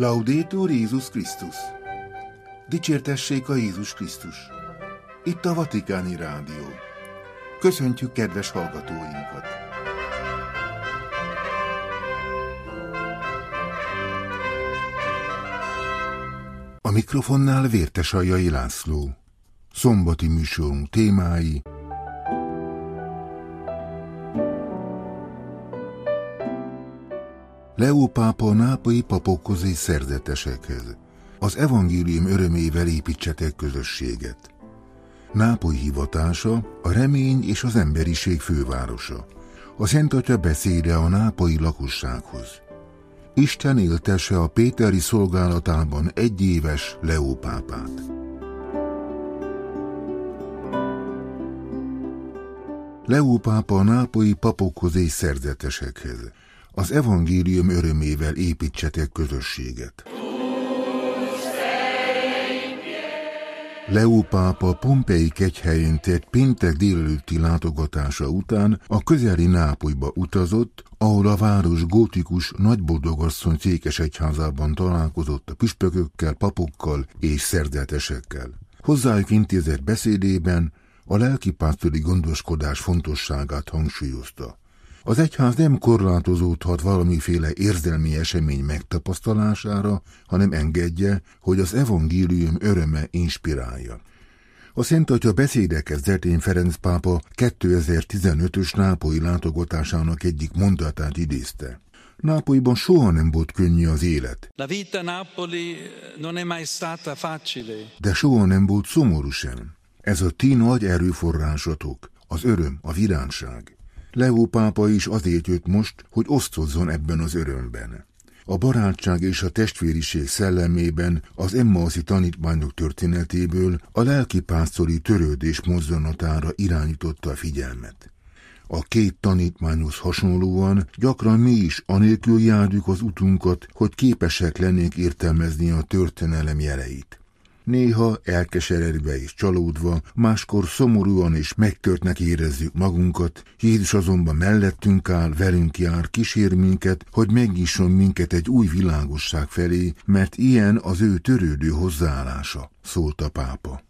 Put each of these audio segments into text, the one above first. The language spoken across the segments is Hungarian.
Laudetur Jézus Krisztus! Dicsértessék a Jézus Krisztus! Itt a Vatikáni Rádió. Köszöntjük kedves hallgatóinkat! A mikrofonnál Vértesaljai László. Szombati műsorunk témái: Leó pápa a nápolyi papokhoz és szerzetesekhez. Az evangélium örömével építsetek közösséget. Nápoly hivatása a remény és az emberiség fővárosa. A Szent Atya beszéde a nápolyi lakossághoz. Isten éltesse a péteri szolgálatában egyéves Leó pápát. Leó pápa a nápolyi papokhoz és szerzetesekhez. Az evangélium örömével építsetek közösséget. Leó pápa Pompei kegyhelyén tett péntek délelőtti látogatása után a közeli Nápolyba utazott, ahol a város gótikus nagyboldogasszony székesegyházában találkozott a püspökökkel, papokkal és szerzetesekkel. Hozzájuk intézett beszédében a lelkipásztori gondoskodás fontosságát hangsúlyozta. Az egyház nem korlátozódhat valamiféle érzelmi esemény megtapasztalására, hanem engedje, hogy az evangélium öröme inspirálja. A Szent Atya beszéde kezdetén Ferenc pápa 2015-ös nápolyi látogatásának egyik mondatát idézte. Nápolyban soha nem volt könnyű az élet. La vita Napoli non è mai stata facile. De soha nem volt szomorú sem. Ez a ti nagy erőforrásatok, az öröm, a viránság. Leó pápa is azért jött most, hogy osztozzon ebben az örömben. A barátság és a testvériség szellemében az emmauszi tanítványok történetéből a lelkipásztori törődés mozzanatára irányította a figyelmet. A két tanítványhoz hasonlóan gyakran mi is anélkül járjuk az utunkat, hogy képesek lennénk értelmezni a történelem jeleit. Néha elkeseredve és csalódva, máskor szomorúan és megtörtnek érezzük magunkat, Jézus azonban mellettünk áll, velünk jár, kísér minket, hogy megnyisson minket egy új világosság felé, mert ilyen az ő törődő hozzáállása, szólt a pápa.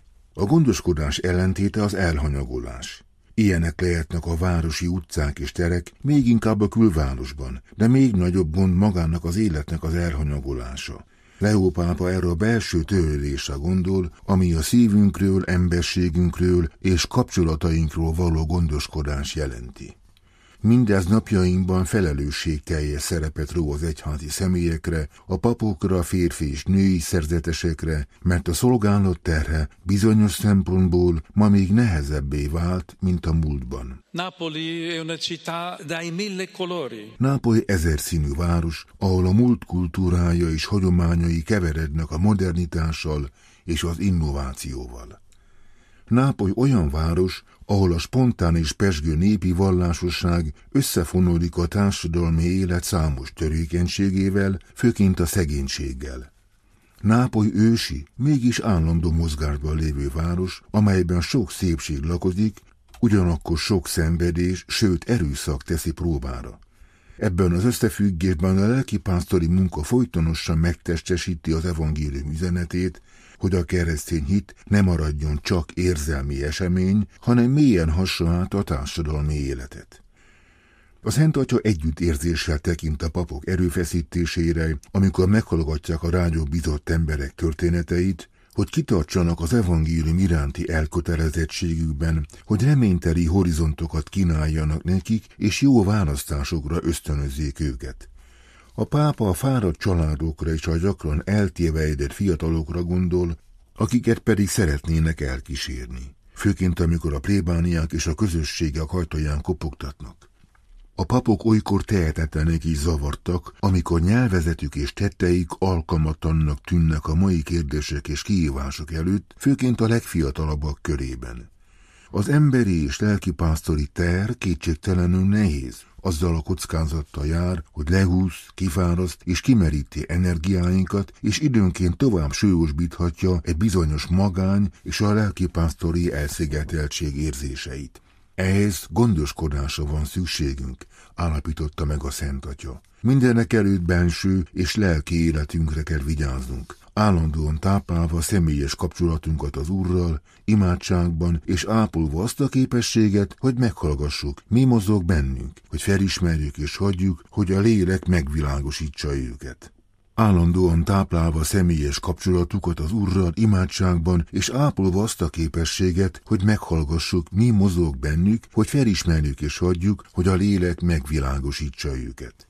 A gondoskodás ellentéte az elhanyagolás. Ilyenek lehetnek a városi utcák és terek, még inkább a külvárosban, de még nagyobb gond magának az életnek az elhanyagolása. Leó pápa erre a belső törődésre gondol, ami a szívünkről, emberségünkről és kapcsolatainkról való gondoskodás jelenti. Mindez napjainkban felelősségteljes szerepet ró az egyházi személyekre, a papokra, férfi és női szerzetesekre, mert a szolgálat terhe bizonyos szempontból ma még nehezebbé vált, mint a múltban. Nápoly ezerszínű város, ahol a múlt kultúrája és hagyományai keverednek a modernitással és az innovációval. Nápoly olyan város, ahol a spontán és pezsgő népi vallásosság összefonódik a társadalmi élet számos törékenységével, főként a szegénységgel. Nápoly ősi, mégis állandó mozgásban lévő város, amelyben sok szépség lakozik, ugyanakkor sok szenvedés, sőt erőszak teszi próbára. Ebben az összefüggésben a lelkipásztori munka folytonosan megtestesíti az evangélium üzenetét, hogy a keresztény hit ne maradjon csak érzelmi esemény, hanem mélyen hassa át a társadalmi életet. A Szent Atya együttérzéssel tekint a papok erőfeszítésére, amikor meghallgatják a rájuk bízott emberek történeteit, hogy kitartsanak az evangélium iránti elkötelezettségükben, hogy reményteli horizontokat kínáljanak nekik, és jó választásokra ösztönözzék őket. A pápa a fáradt családokra és a gyakran eltévejedett fiatalokra gondol, akiket pedig szeretnének elkísérni, főként amikor a plébániák és a közösségek ajtaján kopogtatnak. A papok olykor tehetetlenek is zavartak, amikor nyelvezetük és tetteik alkalmatlannak tűnnek a mai kérdések és kihívások előtt, főként a legfiatalabbak körében. Az emberi és lelkipásztori teher kétségtelenül nehéz, azzal a kockázattal jár, hogy lehúz, kifáraszt és kimeríti energiáinkat, és időnként tovább súlyosbíthatja egy bizonyos magány és a lelkipásztori elszigeteltség érzéseit. Ehhez gondoskodásra van szükségünk, állapította meg a Szent Atya. Mindenekelőtt benső és lelki életünkre kell vigyáznunk, állandóan táplálva személyes kapcsolatunkat az Úrral, imádságban, és ápolva azt a képességet, hogy meghallgassuk, mi mozog bennünk, hogy felismerjük és hagyjuk, hogy a lélek megvilágosítsa őket. Állandóan táplálva személyes kapcsolatukat az Úrral imádságban, és ápolva azt a képességet, hogy meghallgassuk, mi mozog bennük, hogy felismerjük és hagyjuk, hogy a lélek megvilágosítsa őket.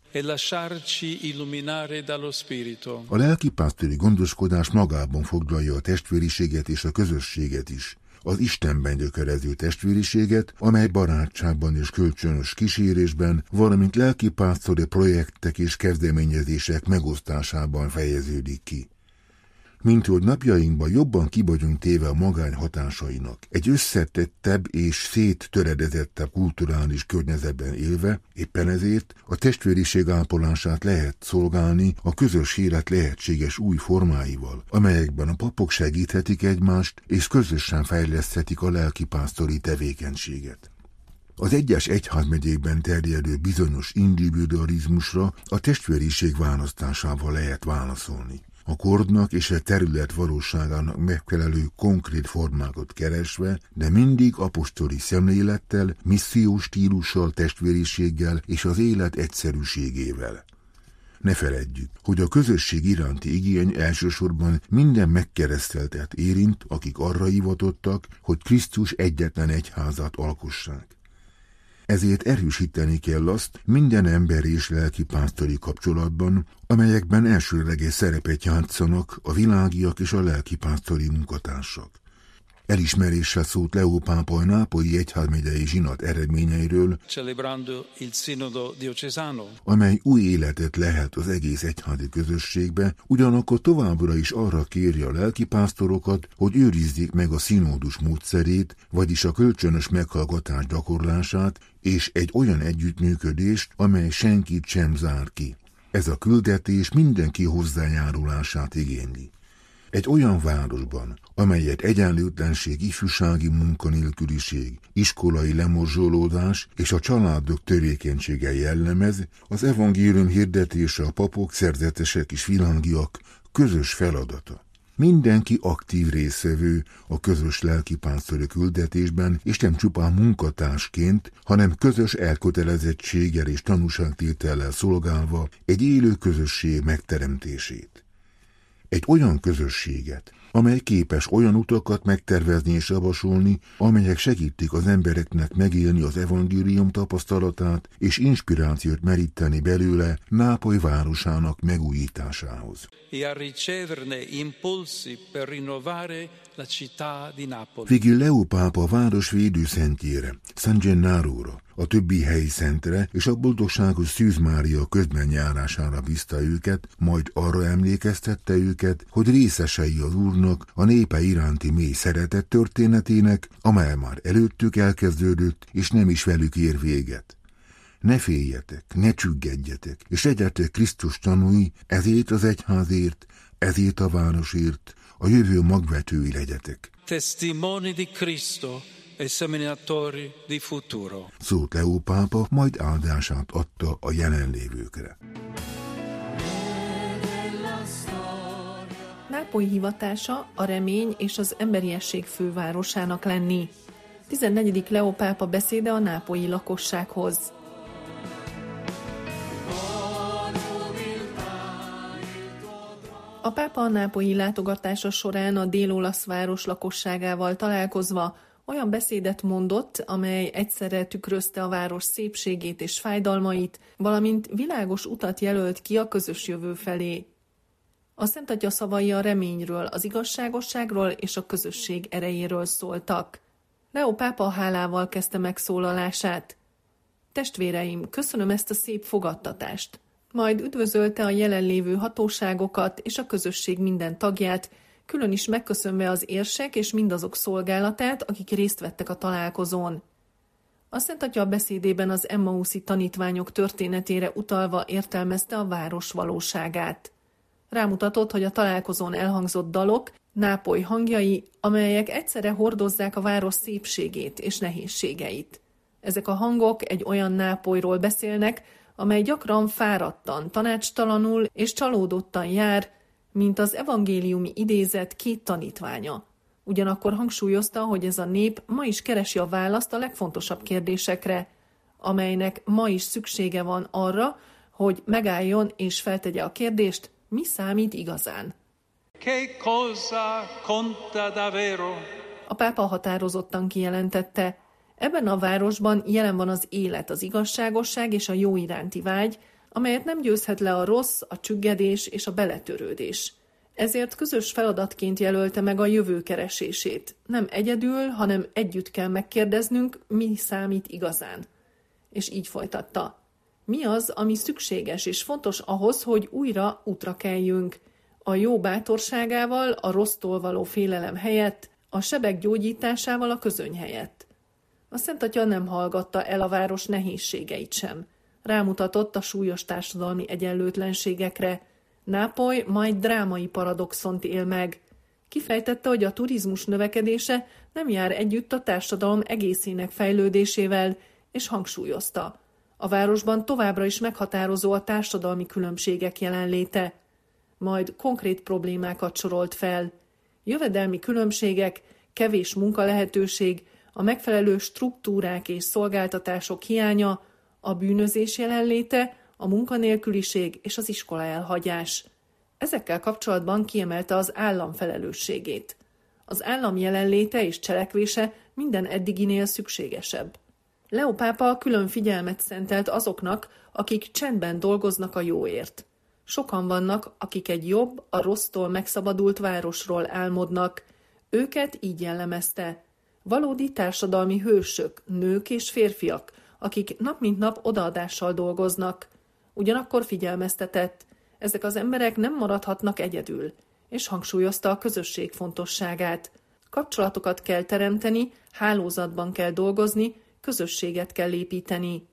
A lelkipásztori gondoskodás magában foglalja a testvériséget és a közösséget is. Az Istenben gyökerező testvériséget, amely barátságban és kölcsönös kísérésben, valamint lelkipásztori projektek és kezdeményezések megosztásában fejeződik ki. Minthogy napjainkban jobban ki vagyunk téve a magány hatásainak, egy összetettebb és széttöredezettebb kulturális környezetben élve, éppen ezért a testvériség ápolását lehet szolgálni a közös élet lehetséges új formáival, amelyekben a papok segíthetik egymást és közösen fejleszthetik a lelkipásztori tevékenységet. Az egyes egyházmegyékben terjedő bizonyos individualizmusra a testvériség választásával lehet válaszolni. A kornak és a terület valóságának megfelelő konkrét formákat keresve, de mindig apostoli szemlélettel, missziós stílussal, testvériséggel és az élet egyszerűségével. Ne feledjük, hogy a közösség iránti igény elsősorban minden megkereszteltet érint, akik arra hivatottak, hogy Krisztus egyetlen egyházat alkossák. Ezért erősíteni kell azt minden emberi és lelkipásztori kapcsolatban, amelyekben elsőleges szerepet játszanak a világiak és a lelkipásztori munkatársak. Elismeréssel szólt Leó pápa a nápolyi egyházmegyei zsinat eredményeiről, amely új életet lehet az egész egyházi közösségbe, ugyanakkor továbbra is arra kéri a lelkipásztorokat, hogy őrizzék meg a színódus módszerét, vagyis a kölcsönös meghallgatás gyakorlását, és egy olyan együttműködést, amely senkit sem zár ki. Ez a küldetés mindenki hozzájárulását igényli. Egy olyan városban, amelyet egyenlőtlenség, ifjúsági munkanélküliség, iskolai lemorzsolódás és a családok törékenysége jellemez, az evangélium hirdetése a papok, szerzetesek és világiak közös feladata. Mindenki aktív résztvevő a közös lelkipásztori küldetésben, és nem csupán munkatársként, hanem közös elkötelezettséggel és tanúságtétellel szolgálva egy élő közösség megteremtését. Egy olyan közösséget, amely képes olyan utakat megtervezni és javasolni, amelyek segítik az embereknek megélni az evangélium tapasztalatát és inspirációt meríteni belőle Nápoly városának megújításához. Végül Leó pápa a város védőszentjére, San Gennaróra, a többi helyi szentre és a boldogságos Szűz Mária közbenjárására bízta őket, majd arra emlékeztette őket, hogy részesei az Úrnak a népe iránti mély szeretet történetének, amely már előttük elkezdődött, és nem is velük ér véget. Ne féljetek, ne csüggedjetek, és legyetek Krisztus tanúi, ezért az egyházért, ezért a városért, a jövő magvetői legyetek. Testimoni di Cristo e seminatori di futuro. Szólt Leó pápa, majd áldását adta a jelenlévőkre. Nápoly hivatása a remény és az emberiesség fővárosának lenni. 14. Leó pápa beszéde a nápolyi lakossághoz. A pápa a nápolyi látogatása során a dél-olasz város lakosságával találkozva olyan beszédet mondott, amely egyszerre tükrözte a város szépségét és fájdalmait, valamint világos utat jelölt ki a közös jövő felé. A Szent Atya szavai a reményről, az igazságosságról és a közösség erejéről szóltak. Leó pápa hálával kezdte megszólalását. Testvéreim, köszönöm ezt a szép fogadtatást. Majd üdvözölte a jelenlévő hatóságokat és a közösség minden tagját, külön is megköszönve az érsek és mindazok szolgálatát, akik részt vettek a találkozón. A Szent Atya beszédében az emmauszi tanítványok történetére utalva értelmezte a város valóságát. Rámutatott, hogy a találkozón elhangzott dalok, Nápoly hangjai, amelyek egyszerre hordozzák a város szépségét és nehézségeit. Ezek a hangok egy olyan Nápolyról beszélnek, amely gyakran fáradtan, tanácstalanul és csalódottan jár, mint az evangéliumi idézet 2 tanítványa. Ugyanakkor hangsúlyozta, hogy ez a nép ma is keresi a választ a legfontosabb kérdésekre, amelynek ma is szüksége van arra, hogy megálljon és feltegye a kérdést, mi számít igazán. Che cosa conta davvero? A pápa határozottan kijelentette, ebben a városban jelen van az élet, az igazságosság és a jó iránti vágy, amelyet nem győzhet le a rossz, a csüggedés és a beletörődés. Ezért közös feladatként jelölte meg a jövő keresését. Nem egyedül, hanem együtt kell megkérdeznünk, mi számít igazán. És így folytatta. Mi az, ami szükséges és fontos ahhoz, hogy újra útra keljünk? A jó bátorságával, a rossztól való félelem helyett, a sebek gyógyításával a közöny helyett. A Szent Atya nem hallgatta el a város nehézségeit sem. Rámutatott a súlyos társadalmi egyenlőtlenségekre. Nápoly majd drámai paradoxont él meg. Kifejtette, hogy a turizmus növekedése nem jár együtt a társadalom egészének fejlődésével, és hangsúlyozta. A városban továbbra is meghatározó a társadalmi különbségek jelenléte. Majd konkrét problémákat sorolt fel. Jövedelmi különbségek, kevés munkalehetőség, a megfelelő struktúrák és szolgáltatások hiánya, a bűnözés jelenléte, a munkanélküliség és az iskola elhagyás. Ezekkel kapcsolatban kiemelte az állam felelősségét. Az állam jelenléte és cselekvése minden eddiginél szükségesebb. Leó pápa külön figyelmet szentelt azoknak, akik csendben dolgoznak a jóért. Sokan vannak, akik egy jobb, a rossztól megszabadult városról álmodnak. Őket így jellemezte. Valódi társadalmi hősök, nők és férfiak, akik nap mint nap odaadással dolgoznak. Ugyanakkor figyelmeztetett, ezek az emberek nem maradhatnak egyedül, és hangsúlyozta a közösség fontosságát. Kapcsolatokat kell teremteni, hálózatban kell dolgozni, közösséget kell építeni.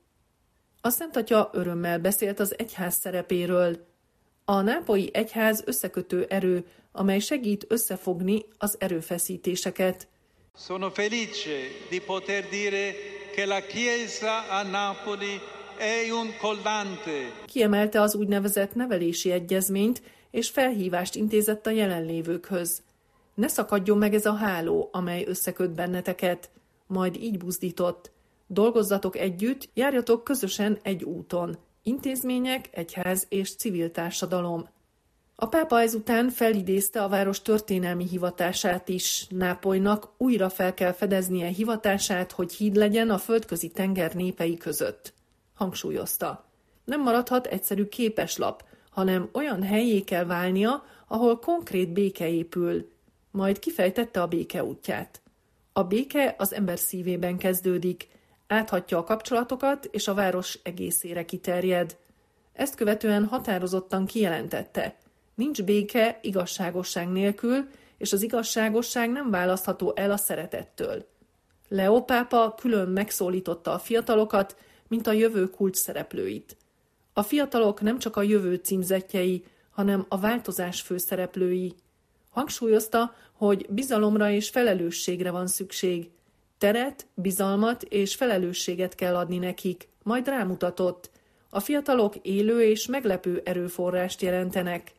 A Szent Atya örömmel beszélt az egyház szerepéről. A nápolyi egyház összekötő erő, amely segít összefogni az erőfeszítéseket. Sono felice di poter dire che la Chiesa a Napoli è un collante. Kiemelte az úgynevezett nevelési egyezményt, és felhívást intézett a jelenlévőkhöz. Ne szakadjon meg ez a háló, amely összeköt benneteket. Majd így buzdított. Dolgozzatok együtt, járjatok közösen egy úton. Intézmények, egyház és civil társadalom. A pápa ezután felidézte a város történelmi hivatását is. Nápolynak újra fel kell fedeznie hivatását, hogy híd legyen a földközi tenger népei között. Hangsúlyozta. Nem maradhat egyszerű képeslap, hanem olyan hellyé kell válnia, ahol konkrét béke épül. Majd kifejtette a béke útját. A béke az ember szívében kezdődik, áthatja a kapcsolatokat és a város egészére kiterjed. Ezt követően határozottan kijelentette. Nincs béke igazságosság nélkül, és az igazságosság nem választható el a szeretettől. Leó pápa külön megszólította a fiatalokat, mint a jövő kulcs szereplőit. A fiatalok nem csak a jövő címzettjei, hanem a változás főszereplői. Hangsúlyozta, hogy bizalomra és felelősségre van szükség. Teret, bizalmat és felelősséget kell adni nekik, majd rámutatott. A fiatalok élő és meglepő erőforrást jelentenek.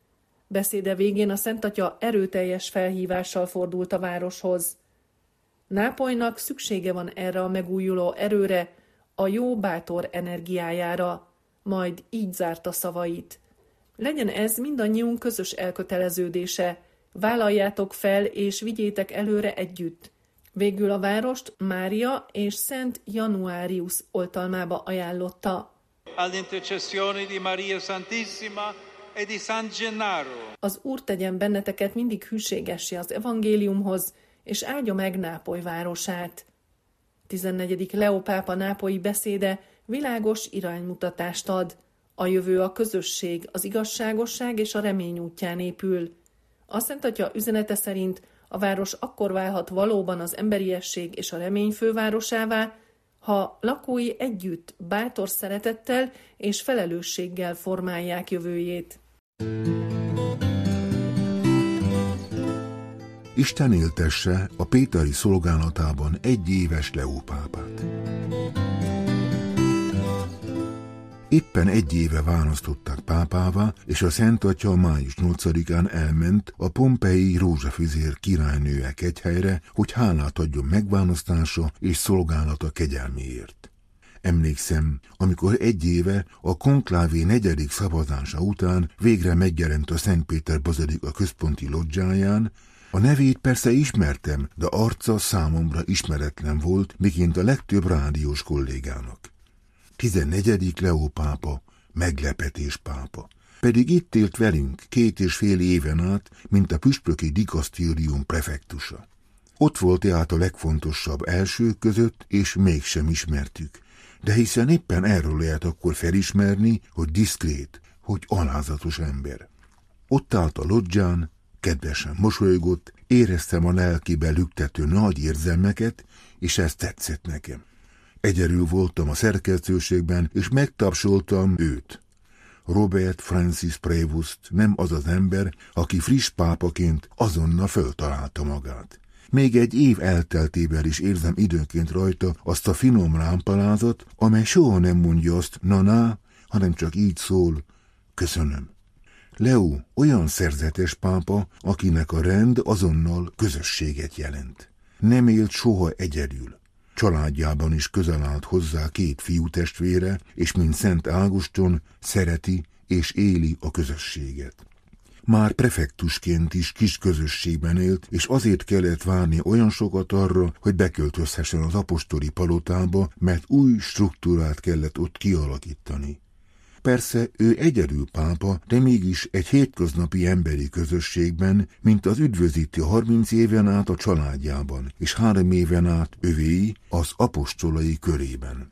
Beszéde végén a Szent Atya erőteljes felhívással fordult a városhoz. Nápolynak szüksége van erre a megújuló erőre, a jó bátor energiájára, majd így zárta szavait. Legyen ez mindannyiunk közös elköteleződése, vállaljátok fel és vigyétek előre együtt. Végül a várost Mária és Szent Januarius oltalmába ajánlotta. All'intercessione di Maria Santissima e di San Gennaro. Az Úr tegyen benneteket mindig hűségessé az evangéliumhoz, és áldja meg Nápoly városát. 14. Leó pápa nápolyi beszéde világos iránymutatást ad. A jövő a közösség, az igazságosság és a remény útján épül. A Szent Atya üzenete szerint a város akkor válhat valóban az emberiesség és a remény fővárosává, ha lakói együtt, bátor szeretettel és felelősséggel formálják jövőjét. Isten éltesse a péteri szolgálatában 1 éves Leó pápát. Éppen 1 éve választották pápává, és a Szent Atya május 8-án elment a pompei rózsafüzér királynője kegyhelyre, hogy hálát adjon megválasztása és szolgálata kegyelméért. Emlékszem, amikor 1 éve a konklávé 4. szavazása után végre megjelent a Szent Péter bazilika központi lodzsáján, a nevét persze ismertem, de arca számomra ismeretlen volt, miként a legtöbb rádiós kollégának. 14. Leó pápa, meglepetés pápa. Pedig itt élt velünk 2,5 éven át, mint a püspöki dikasztérium prefektusa. Ott volt tehát a legfontosabb elsők között, és mégsem ismertük. De hiszen éppen erről lehet akkor felismerni, hogy diszkrét, hogy alázatos ember. Ott állt a lodzsán, kedvesen mosolygott, éreztem a lelkébe lüktető nagy érzelmeket, és ez tetszett nekem. Egyedül voltam a szerkesztőségben, és megtapsoltam őt. Robert Francis Prévost nem az az ember, aki friss pápaként azonnal föltalálta magát. Még 1 év elteltével is érzem időnként rajta azt a finom lámpalázat, amely soha nem mondja azt na-na, hanem csak így szól, köszönöm. Leó olyan szerzetes pápa, akinek a rend azonnal közösséget jelent. Nem élt soha egyedül. Családjában is közel állt hozzá 2 fiútestvére, és mint Szent Ágoston szereti és éli a közösséget. Már prefektusként is kis közösségben élt, és azért kellett várni olyan sokat arra, hogy beköltözhessen az apostoli palotába, mert új struktúrát kellett ott kialakítani. Persze ő egyedül pápa, de mégis egy hétköznapi emberi közösségben, mint az üdvözíti 30 éven át a családjában, és 3 éven át övéi az apostolai körében.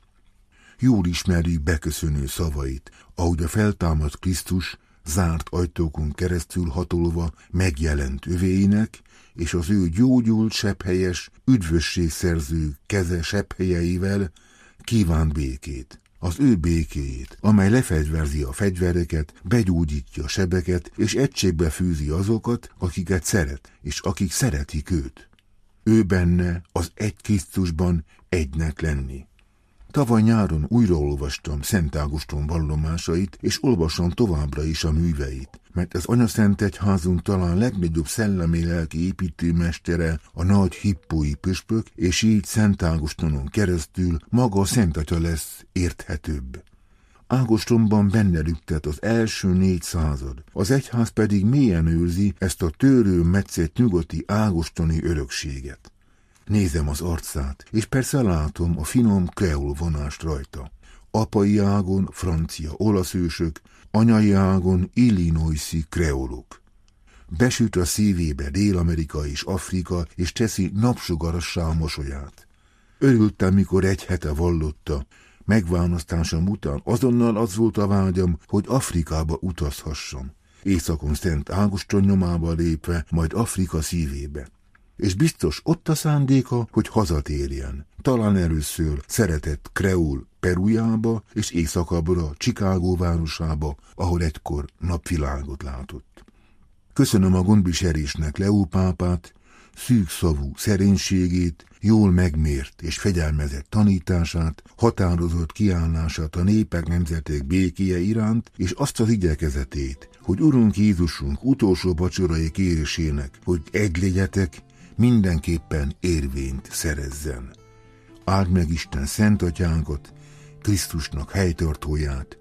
Jól ismerjük beköszönő szavait, ahogy a feltámadt Krisztus zárt ajtókon keresztül hatolva megjelent övéinek, és az ő gyógyult sebhelyes, üdvösségszerző keze sebhelyeivel kívánt békét. Az ő békéjét, amely lefegyverzi a fegyvereket, begyógyítja a sebeket, és egységbe fűzi azokat, akiket szeret, és akik szeretik őt. Ő benne, az egy Krisztusban egynek lenni. Tavaly nyáron újraolvastam Szent Ágoston vallomásait, és olvasom továbbra is a műveit, mert az Anyaszentegyházunk talán legnagyobb szellemi-lelki építőmestere a nagy hippói püspök, és így Szent Ágostonon keresztül maga a Szent Atya lesz érthetőbb. Ágostonban benne lüktet az első 4 század, az egyház pedig mélyen őrzi ezt a tőrő metszett nyugati ágostoni örökséget. Nézem az arcát, és persze látom a finom kreol vonást rajta. Apai ágon francia-olasz ősök, anyai ágon illinoisi kreolok. Besüt a szívébe Dél-Amerika és Afrika, és teszi napsugarassá a mosolyát. Örültem, mikor 1 hete vallotta. Megválasztásom után azonnal az volt a vágyam, hogy Afrikába utazhassam. Északon Szent Ágoston nyomába lépve, majd Afrika szívébe. És biztos ott a szándéka, hogy hazatérjen. Talán először szeretett kreol Perujába, és északabbra Chicago városába, ahol egykor napvilágot látott. Köszönöm a gondviselésnek Leó pápát, szűkszavú szerénységét, jól megmért és fegyelmezett tanítását, határozott kiállását a népek nemzetek békéje iránt, és azt az igyekezetét, hogy Urunk Jézusunk utolsó vacsorai kérésének, hogy egy legyetek, mindenképpen érvényt szerezzen. Áld meg Isten Szent Atyánkat, Krisztusnak helytartóját,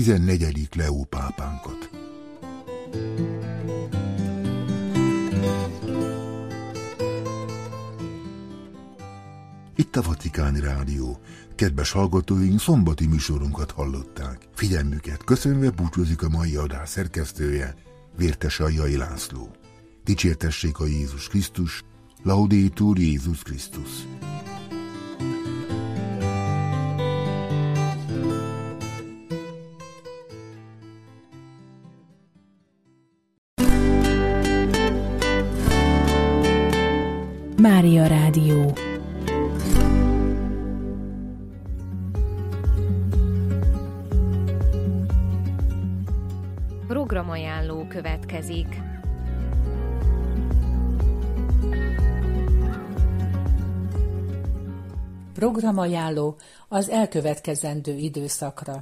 14. Leó pápánkat. Itt a Vatikáni Rádió. Kedves hallgatóink, szombati műsorunkat hallották. Figyelmüket köszönve búcsúzik a mai adás szerkesztője, Vértes Aljai László. Dicsértessék a Jézus Krisztus, Laudetur Jézus Krisztus. Mária Rádió. Programajánló következik. Programajánló az elkövetkezendő időszakra.